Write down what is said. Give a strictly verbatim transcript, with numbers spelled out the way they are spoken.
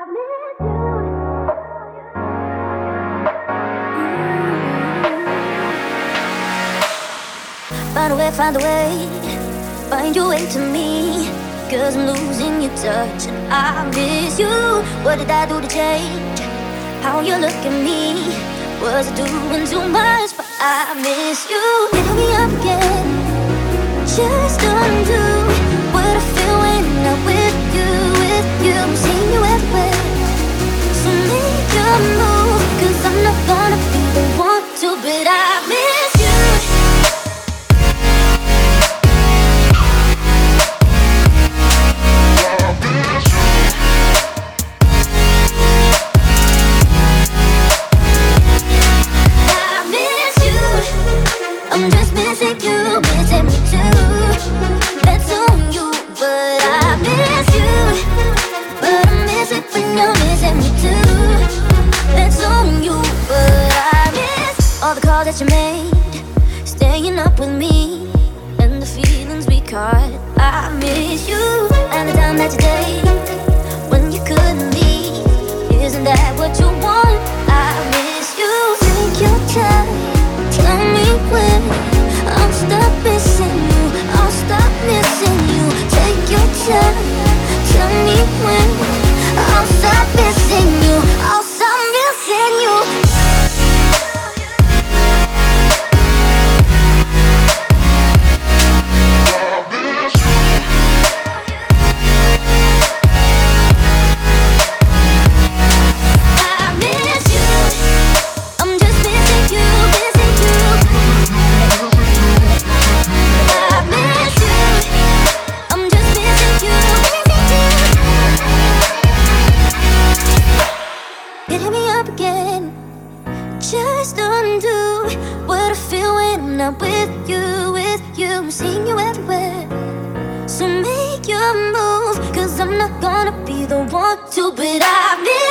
Find a way, find a way, find your way to me. Cause I'm losing your touch and I miss you. What did I do to change how you look at me? Was I doing too much? But I miss you. Pick me up again, just undo what I feel when I'm with you, with you. I'm seeing you everywhere, so make your move. Cause I'm not gonna be the one to, but I miss you. I'm just missing you, missing me too. That's on you, but I miss you. But I miss it when you're missing me too. That's on you, but I miss all the calls that you made, staying up with me, and the feelings we caught. I miss you, and the time that you take when you couldn't leave. Isn't that what you want? I miss you. Take your time, tell me when I'll stop missing you. I'll stop missing you. Take your time, tell me when I'll stop missing you. I'll stop missing you. Just undo what I feel when I'm not with you, with you. I'm seeing you everywhere, so make your move. Cause I'm not gonna be the one to, but I miss